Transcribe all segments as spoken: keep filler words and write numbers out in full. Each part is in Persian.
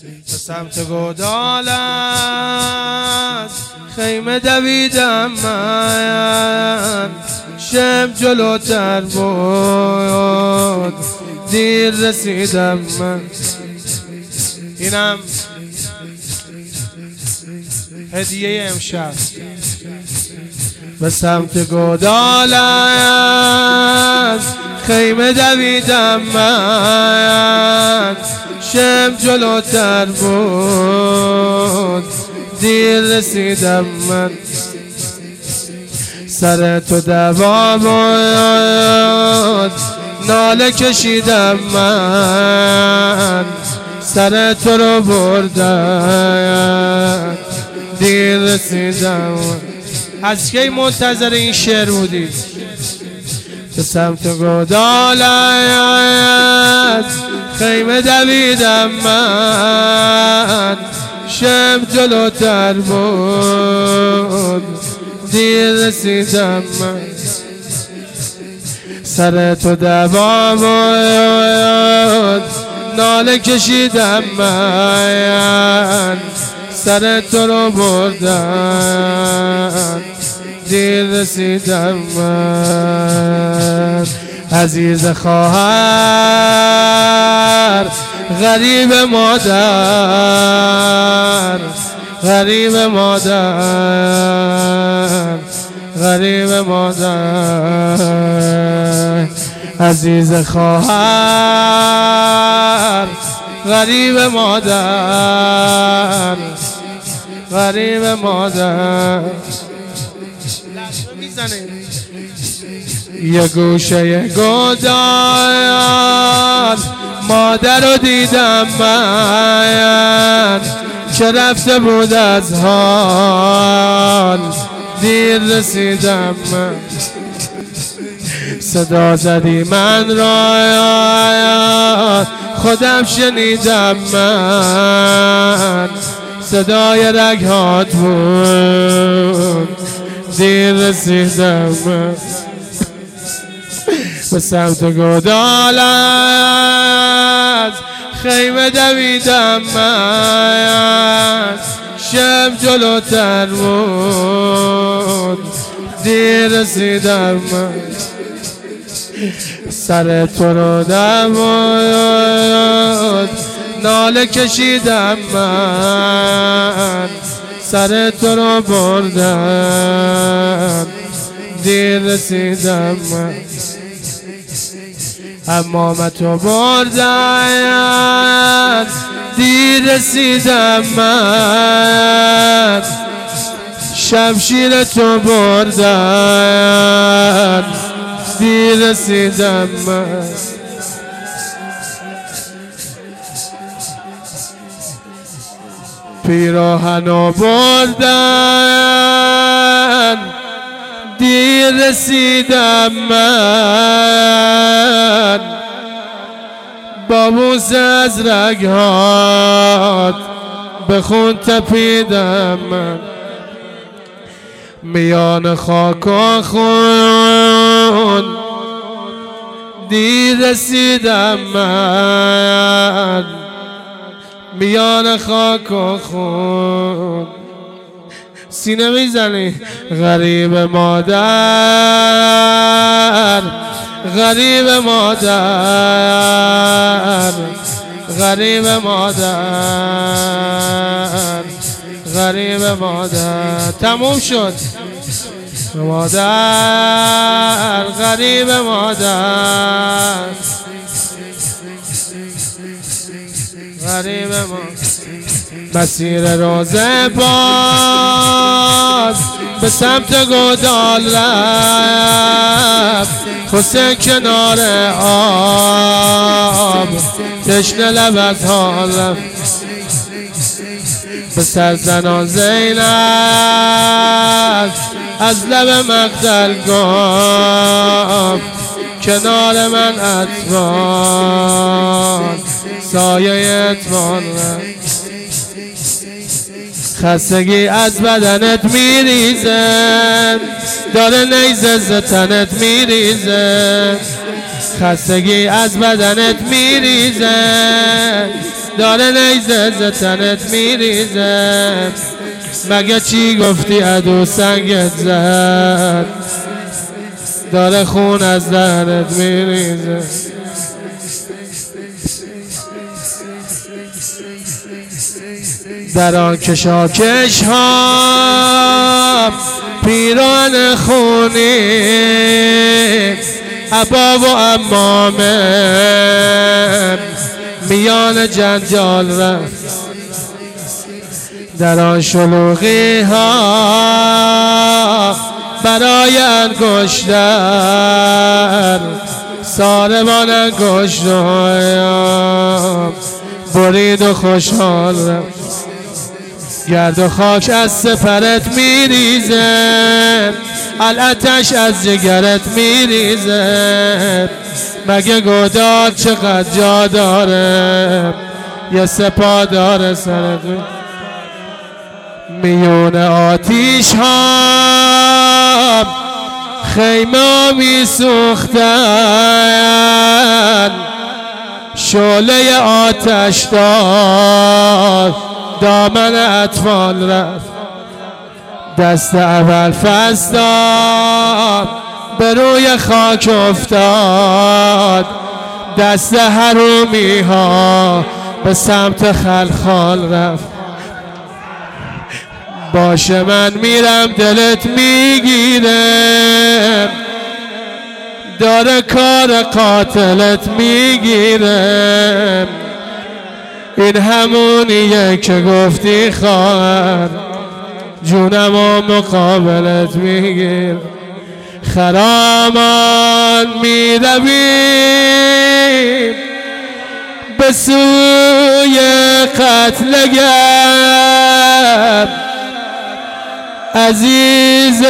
به سمت گودال از خیمه دویدم من، شب جلوتر بود دیر رسیدم من. اینم هدیه امشب. به سمت گودال از خیمه دویدم من، شب جلوتر بود دیر رسیدم من. سر تو دوا بود ناله کشیدم من، سر تو رو بردم دیر رسیدم. از کی منتظر این شعر بودید؟ به سمت گودال از خیمه دویدم من، شب جلوتر بود دیر رسیدم من. سر تو دوا بود ناله کشیدم من، سر تو رو بردم دیر رسیدم من. عزیز خواهر غریب مادر، غریب مادر، غریب مادر. عزیز خواهر غریب مادر، غریب مادر. یه گوشه گودال مادر رو دیدم من، که رفته بود از حال دیر رسیدم من. صدا زدی من را خودم شنیدم من، صدای رگهات بود دیر رسیدم من. به سمت گودال از خیمه دویدم من، شب جلوتر بود دیر رسیدم من. سر تو رو دمود ناله کشیدم من، سر تو رو بردم دیر رسیدم من. امام تو بردم دیر رسیدم من، شمشیر تو بردم دیر رسیدم من. پیراهنو بردن دیر رسیدم من، با بوسه از رگهات به خون تپیدم من. میان خاک و خون دیر رسیدم من، میان خاک و خون. سینه میزنی. غریب مادر، غریب مادر، غریب مادر، غریب مادر. تموم شد. مادر، غریب مادر، غریب مادر. مسیر روزه باز به سمت گودال رفت، حسین کنار آب تشنه لب از حال رفت. به سر زنان زینب از لب مقتل گفت، کنار من اتوان سایه اتوان رفت. خستگی از بدنت میریزه، داره نیزه ز تنت میریزه. خستگی از بدنت میریزه، داره نیزه ز تنت میریزه. مگه چی گفتی عدو سنگت زد، داره خون از دهنت میریزه. در آن کشاکش ها پیران خونی ابا و امامه میان جنجال رفت. در آن شلوغی ها برای انگشتر ساربان انگشت برید و خوشحال رفت. گرد و خاک از سپرت میریزه، الاتش از جگرت میریزه. مگه گودال چقدر جا داره، یه سپاه داره سرت میون آتیش ها خیمه می سوختن. شعله آتش دار دامن اطفال رفت. دست اول فستاد به روی خاک افتاد. دست حرومی ها به سمت خلخال رفت. باشه من میرم دلت میگیره، داره کار قاتلت میگیره. این همونیه که گفتی خواهر جونم و مقابلت میگیر. خرامان میرویم به سوی قتلگر، عزیز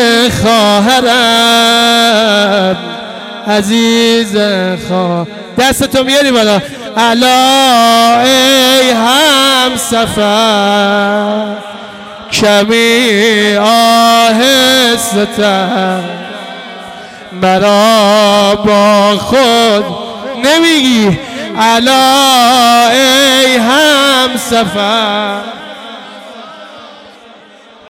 خواهرم عزیز خواه. دستتو میاری بالا. الا ای هم سفر کمی آهسته تر، مرا با خود نمیگی. الا ای هم سفر